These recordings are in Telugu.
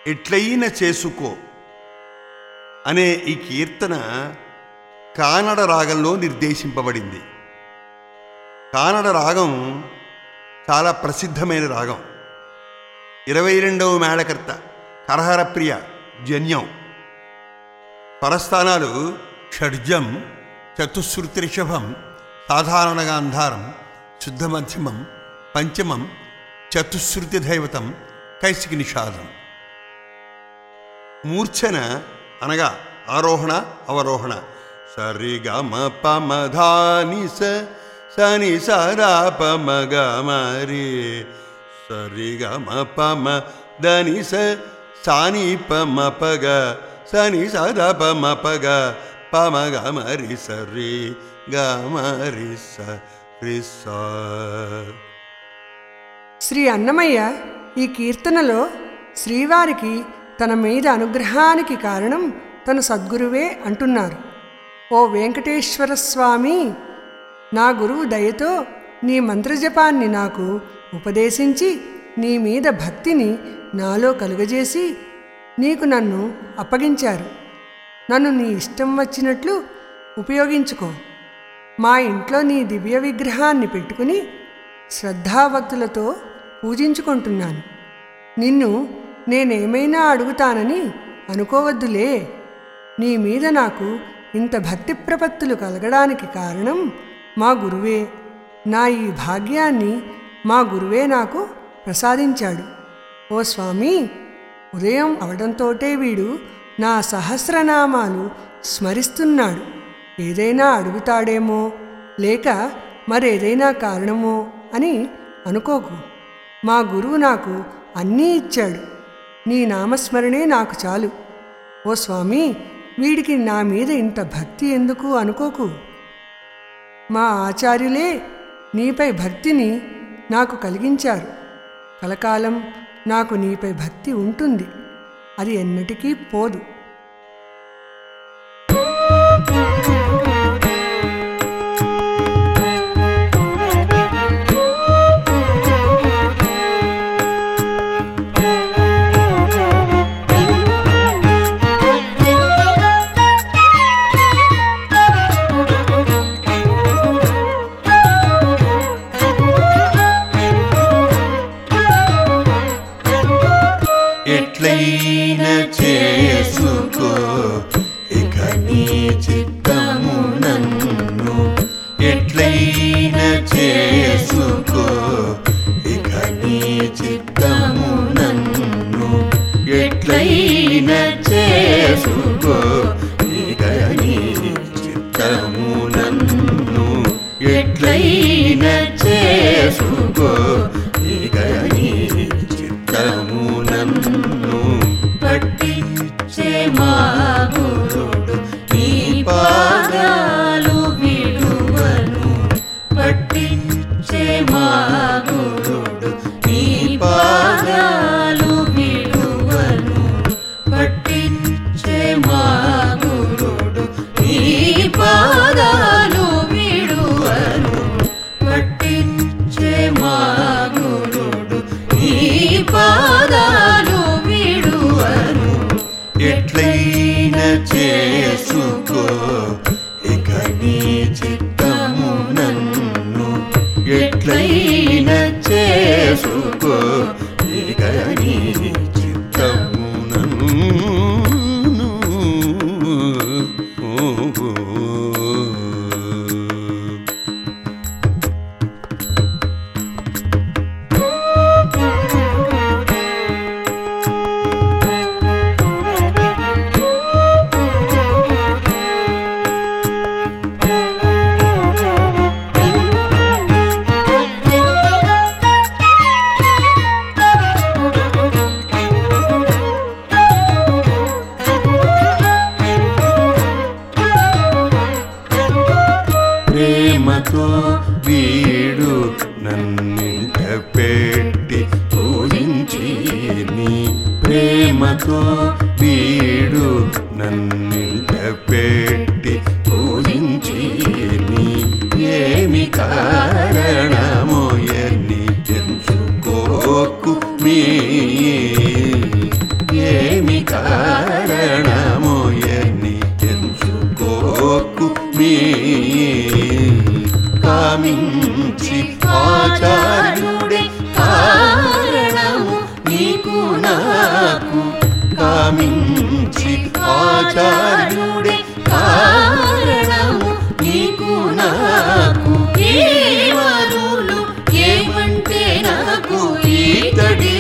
ఎట్లయిన చేసుకో అనే ఈ కీర్తన కానడ రాగంలో నిర్దేశింపబడింది. కానడ రాగం చాలా ప్రసిద్ధమైన రాగం. 22వ మేళకర్త కరహరప్రియ జన్యం. స్వరస్థానాలు షడ్జం, చతుశ్రుతిరిషభం, సాధారణ గాంధారం, శుద్ధ మధ్యమం, పంచమం, చతుశ్రుతి దైవతం, కైసికి నిషాదం. మూర్ఛన అనగా ఆరోహణ అవరోహణ. సరిగమ పమధాని సని సరాపమగమరి సరిగమ పమ దని సాని పమపగ సని సరపమపగ పమగమరి సరి గమరి సరి స. శ్రీ అన్నమయ్య ఈ కీర్తనలో శ్రీవారికి తన మీద అనుగ్రహానికి కారణం తన సద్గురువే అంటున్నారు. ఓ వెంకటేశ్వర స్వామి, నా గురువు దయతో నీ మంత్రజపాన్ని నాకు ఉపదేశించి నీ మీద భక్తిని నాలో కలుగజేసి నీకు నన్ను అప్పగించారు. నన్ను నీ ఇష్టం వచ్చినట్లు ఉపయోగించుకో. మా ఇంట్లో నీ దివ్య విగ్రహాన్ని పెట్టుకుని శ్రద్ధాభక్తులతో పూజించుకుంటున్నాను. నిన్ను నేనేమైనా అడుగుతానని అనుకోవద్దులే. నీ మీద నాకు ఇంత భక్తి ప్రపత్తులు కలగడానికి కారణం మా గురువే. నా ఈ భాగ్యాన్ని మా గురువే నాకు ప్రసాదించాడు. ఓ స్వామి, ఉదయం అవడంతోటే వీడు నా సహస్రనామాలు స్మరిస్తున్నాడు. ఏదైనా అడుగుతాడేమో లేక మరేదైనా కారణమో అని అనుకోకు. మా గురువు నాకు అన్నీ ఇచ్చాడు. నీ నామస్మరణే నాకు చాలు. ఓ స్వామి, వీడికి నా మీద ఇంత భక్తి ఎందుకు అనుకోకు. మా ఆచార్యులే నీపై భక్తిని నాకు కలిగించారు. కలకాలం నాకు నీపై భక్తి ఉంటుంది. అది ఎన్నటికీ పోదు. ఎట్లైన చేసుకో ఇక నీ చిత్తము నన్ను. ఎట్లైన చేసుకో ఇక నీ చిత్తము నన్ను. ఎట్లైన చేసుకో ఇక నీ చిత్తము నన్ను. ఎట్లైన చేసుకో ఇక నీ చిత్తము నన్ను. పట్టించే మా గురుడు నీ పాదాలు విడువను. పట్టించే మా గురుడు నీ పాదాలు విడువను. పట్టించే మా గురుడు నీ పాదాలు విడువను. పట్టించే మా గురుడు నీ పాదాలు విడువను. ఎట్లైన చేసుకో ఇక నీ చిత్తము నన్ను. ఎట్లైన చేసుకో ఇక నీ చిత్తము నన్ను. ప్రేమతో వీడు నన్నింట పెట్టి పూజించి నీ. ప్రేమతో వీడు నన్నింట పెట్టి పూజించి నీ. ఏమి కారణమో ఎన్ని ఎంచుకోకు మీ.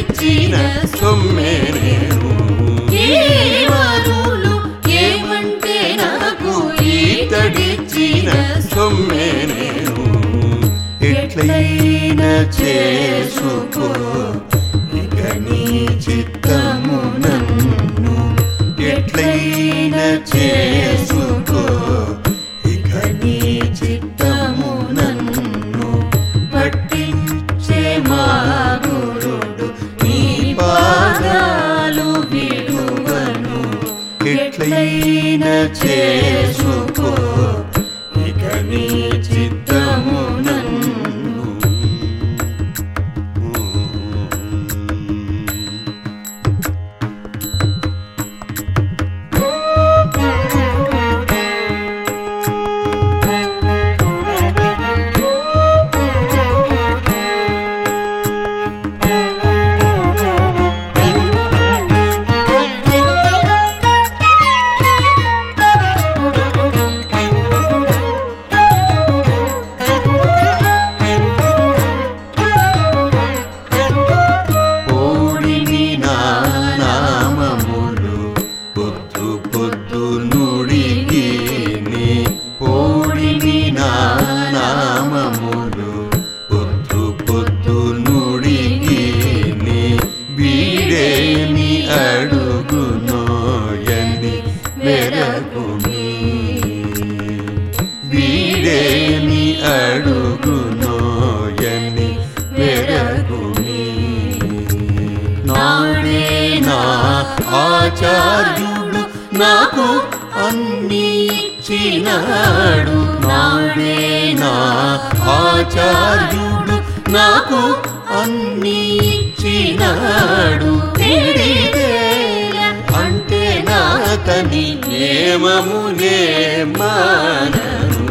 ఈతడిచ్చిన సొమ్మే నేను. ఈవరులు ఏమంటే నాకు ఈతడిచ్చిన సొమ్మే నేను. ఎట్లయినా చేసుకో ఇక నీ చిత్తము నన్ను. ఎట్లయినా చేసుకో ఇక నీ చిత్తము నన్ను. పట్టించే మా గురుడు నీ పాదాలు విడువను. ఎట్లయినా చేసుకో ఇక నీ చిత్తము నన్ను. వీడేమి అడుగునోయని వెరగుని. నాడే నా ఆచార్యుడు నాకు అన్ని ఇచ్చినాడు. నాడే నా ఆచార్యుడు నాకు అన్ని ఇచ్చినాడు. అంటే నాతని నియమమునే మానను.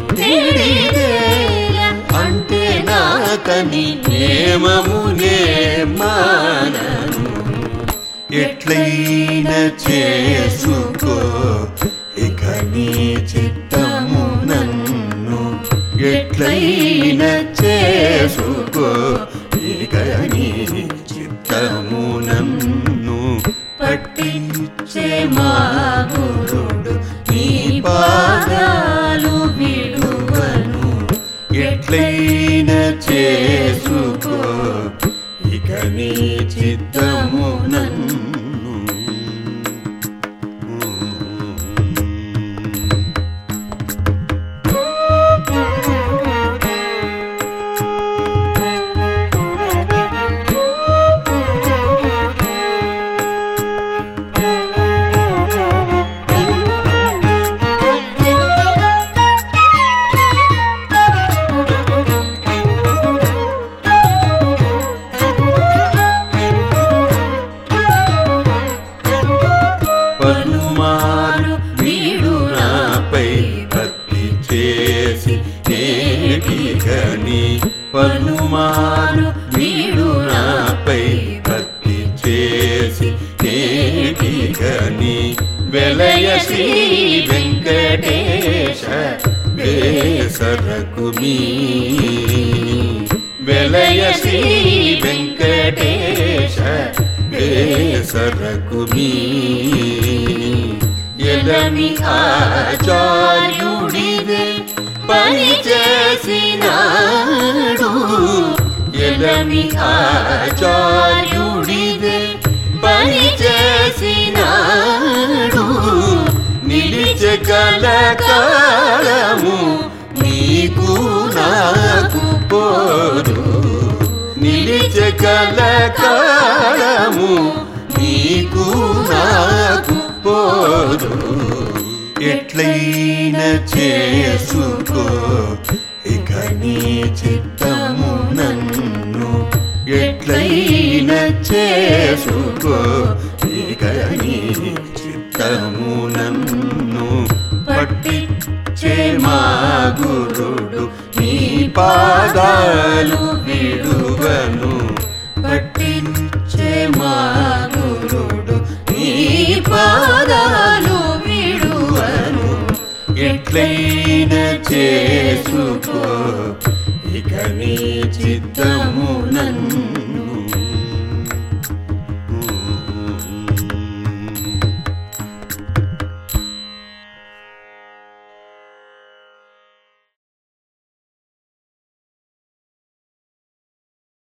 అంటే నాతని నియమమునే మానను. ఎట్లయినా చేసుకో ఇక నీ చిత్తము నన్ను. ఎట్లయినా చేసుకో ఇక నీ చిత్తము నన్ను. పట్టించే మా గురుడు నీ పాదాలు విడువను. ఎట్లయినా చేసుకో ఇక నీ చిత్తము నన్ను. పలుమారు వీడు నాపై భక్తి చేసి నేటికని. పలుమారు వీడు నాపై భక్తి చేసి నేటికని. వెలయ శ్రీ వెంకటేశ వేసరకు మీ. వెలయ శ్రీ వెంకటేశ వేసరకు మీ. ఎలని ఆచార్యుడివే పని చేసినాడు. ఎలని ఆచార్యుడివే పని చేసినాడు. నిలిచగల కాలము నీకు నాకు పోదు. నిలిచగల కాలము నీకు నాకు పోదు. ఎట్లయినా చేసుకో ఇక నీ చిత్తము నన్ను. ఎట్లయినా చేసుకో ఇక నీ చిత్తము నన్ను. పట్టించే మా గురుడు నీ పాదాలు విడువను. పట్టించే మా గురుడు నీ పాదాలు విడువను. ఎట్లయినా చేసుకో ఇక నీ చిత్తము నన్ను.